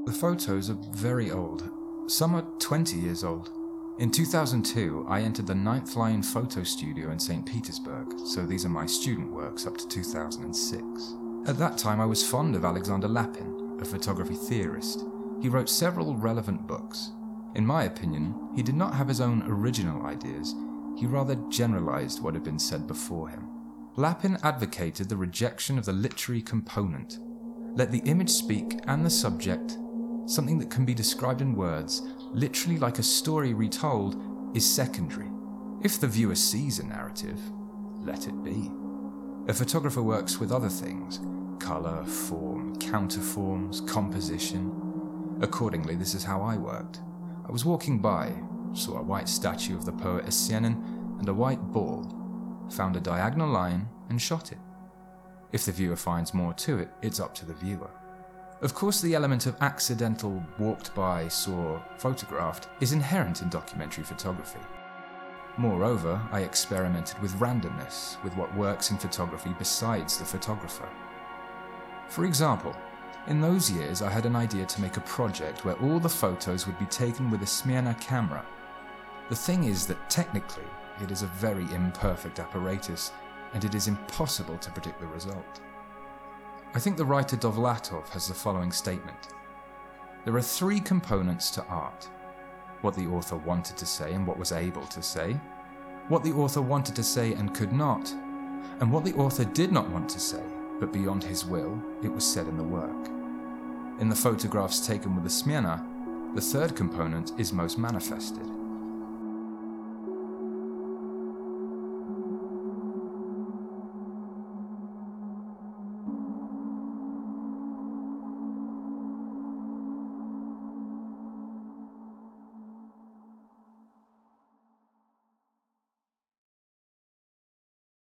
The photos are very old. Some are 20 years old. In 2002, I entered the Ninth Line Photo Studio in St. Petersburg, so these are my student works up to 2006. At that time, I was fond of Alexander Lapin, a photography theorist. He wrote several relevant books. In my opinion, he did not have his own original ideas, he rather generalized what had been said before him. Lapin advocated the rejection of the literary component. Let the image speak and the subject, something that can be described in words, literally like a story retold, is secondary. If the viewer sees a narrative, let it be. A photographer works with other things: color, form, counterforms, composition. Accordingly, this is how I worked. I was walking by, saw a white statue of the poet Essienin and a white ball, found a diagonal line and shot it. If the viewer finds more to it, it's up to the viewer. Of course, the element of accidental walked by, saw, photographed is inherent in documentary photography. Moreover, I experimented with randomness, with what works in photography besides the photographer. For example, in those years I had an idea to make a project where all the photos would be taken with a Smyrna camera. The thing is that technically it is a very imperfect apparatus, and it is impossible to predict the result. I think the writer Dovlatov has the following statement. There are three components to art: what the author wanted to say and what was able to say, what the author wanted to say and could not, and what the author did not want to say, but beyond his will, it was said in the work. In the photographs taken with the Smyrna, the third component is most manifested.